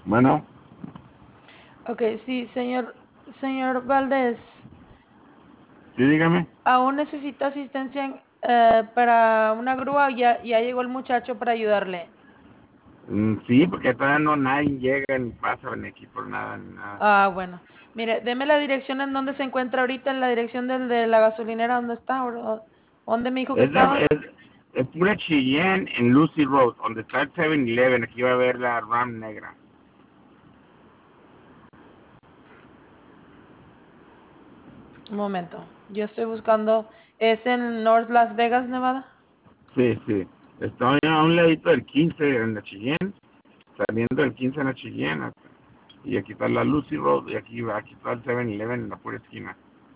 Bueno, Ok, sí, señor Valdés, sí, dígame. ¿aún necesita asistencia para una grúa? Ya llegó el muchacho para ayudarle. Sí, porque todavía no nadie llega ni pasa ni aquí por nada, ni nada. Ah, bueno. Mire, deme la dirección en donde se encuentra ahorita, en la dirección de la gasolinera, ¿dónde está? ¿Dónde me dijo que Es, estaba? de, es pura Cheyenne en Lucy Road, donde está el 7-Eleven. Aquí va a ver la RAM negra. Un momento. Yo estoy buscando. ¿Es en North Las Vegas, Nevada? Sí, sí. Estoy a un ladito del 15 en la Cheyenne, saliendo del 15 en la Cheyenne. Y aquí está la Lucy Road y aquí está el 7-Eleven en la pura esquina.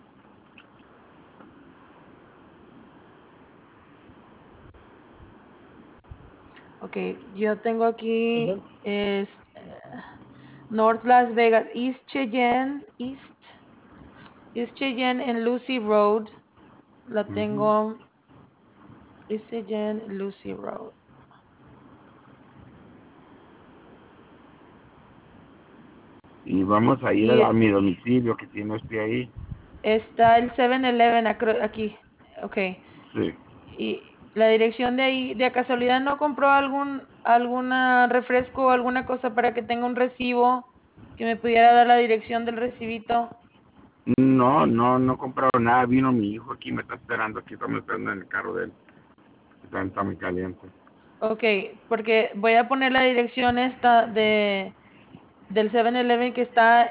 Ok, yo tengo aquí North Las Vegas, East Cheyenne en Lucy Road. La Ujú. tengo, East Cheyenne, Lucy Road. Y vamos a ir Y a mi domicilio que tiene usted ahí. está el 7-Eleven aquí. Ok. Sí. Y la dirección de ahí, de casualidad, ¿no compró alguna refresco o alguna cosa para que tenga un recibo que me pudiera dar la dirección del recibito? No, no, no compraron nada. Vino mi hijo aquí, me está esperando. Aquí estamos esperando en el carro de él. Está muy caliente. Ok, porque voy a poner la dirección esta del 7-Eleven que está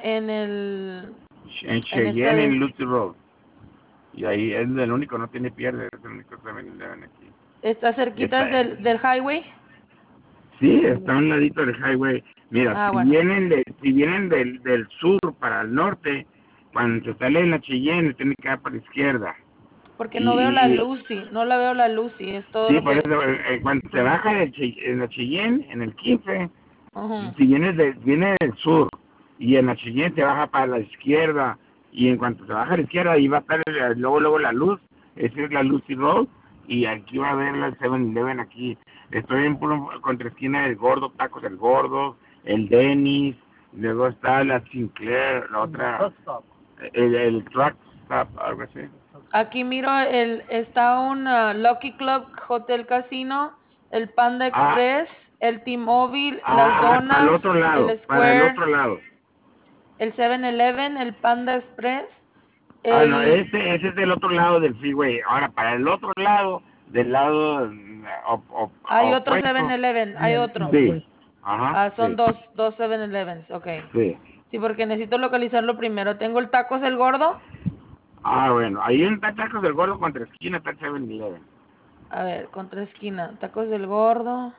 En en esta Cheyenne, en Lucy Road. Y ahí es el único, no tiene pierde. Es el único 7-Eleven aquí. está Y cerquita está, del highway. sí, está a un ladito del highway. Mira, Ah, si bueno, vienen, si vienen del sur para el norte, cuando se sale en la Cheyenne, tiene que dar para la izquierda. porque Y, no veo la y, Lucy, no la veo la Lucy, es todo sí, lo por que... eso, cuando se baja en la Cheyenne, en el 15, Ujú. si viene del sur y en la Cheyenne se baja para la izquierda, y en cuanto se baja a la izquierda, ahí va a estar luego la luz, esa es la Lucy Road, y aquí va a ver la 7-Eleven aquí. Estoy en puro contra esquina del Gordo, Tacos del Gordo, el Dennis, luego está la Sinclair, la otra, el Truck Stop, algo así. Aquí miro, está un Lucky Club Hotel Casino, el Panda Ah, Express, el T-Mobile, las para el otro donas, lado, el para el Square, otro lado. el 7-Eleven, el Panda Express, Ah, no, el... ese es del otro lado del freeway. Ahora, para el otro lado, del lado Hay otro opuesto, 7-Eleven, hay otro. sí, ajá, Ah, son sí, dos 7-Elevens, ok. sí. Sí, porque necesito localizarlo primero. Tengo el Tacos el Gordo. Ah, bueno, ahí en Tacos del Gordo contra esquina está el 7-Eleven. A ver, contra esquina. Tacos del Gordo,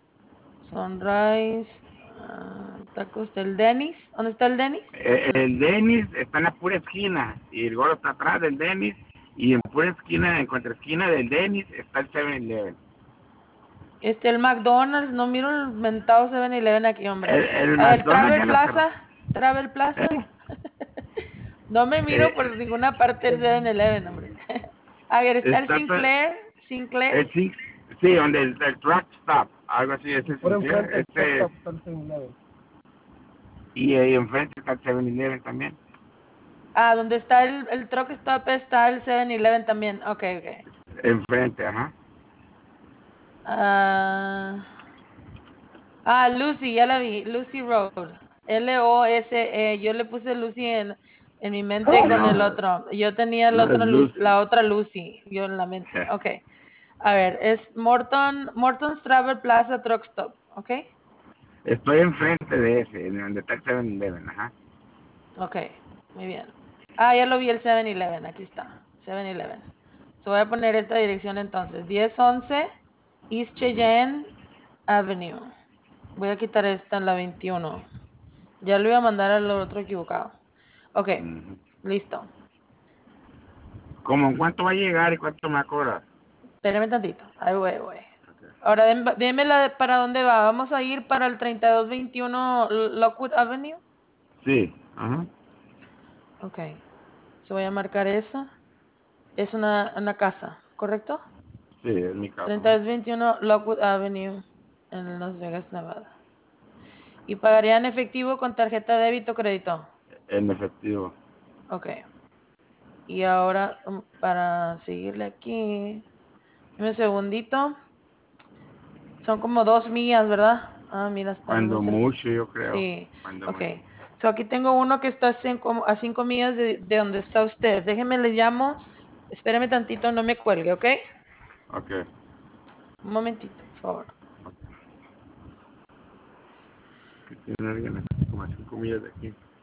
Sunrise, Tacos del Dennis. ¿Dónde está el Dennis? El Dennis está en la pura esquina y el Gordo está atrás del Dennis y en pura esquina, en contra esquina del Dennis está el 7-Eleven. El McDonald's, no miro el mentado 7-Eleven aquí, hombre. El A ver, McDonald's ya lo cerró. Travel Plaza. ¿Eh? No me miro por Eh, ninguna parte el 7-Eleven, hombre. A ver, está el está, Sinclair. sí, sí, donde el truck stop, algo así, ese es Sinclair, y ahí enfrente está el 7-Eleven también. Ah, donde está el truck stop está el 7-Eleven también. Ok, ok. Enfrente, ajá. Ah, Lucy, ya la vi. Lucy Road. Lose. Yo le puse Lucy en mi mente con el No, otro. Yo tenía no es Lucy. la otra Lucy, yo en la mente. Ok. A ver, es Morton's Travel Plaza Truck Stop. Ok. Estoy enfrente de ese, en donde está el 7-Eleven, ajá. Ok. Muy bien. Ah, ya lo vi el 7-Eleven. Aquí está. 7-Eleven. So voy a poner esta dirección entonces. 1011 East Cheyenne Avenue. Voy a quitar esta en la 21. Ya lo iba a mandar al otro equivocado. Ok, Ujú. listo. ¿Cómo en cuánto va a llegar y cuánto me va a cobrar? Espérame tantito. Ahí voy, voy. Ahora deme para dónde va. Vamos a ir para el 3221 Lockwood Avenue. Sí, ajá. Ok. Se voy a marcar esa. Es una casa, ¿correcto? Sí, es mi casa, ajá. 3221 Lockwood Avenue en Las Vegas, Nevada. ¿Y pagaría en efectivo con tarjeta de débito o crédito? En efectivo. Ok. Y ahora, para seguirle aquí, dame un segundito. Son como 2 millas, ¿verdad? Ah, mira, está Cuando muy cerca. mucho, yo creo. Sí, Cuando ok. mucho. So aquí tengo uno que está a 5 millas de donde está usted. Déjeme, le llamo. Espéreme tantito, no me cuelgue, ¿ok? Ok. Un momentito, por favor. Que tiene alguien aquí, como a 5 millas de aquí.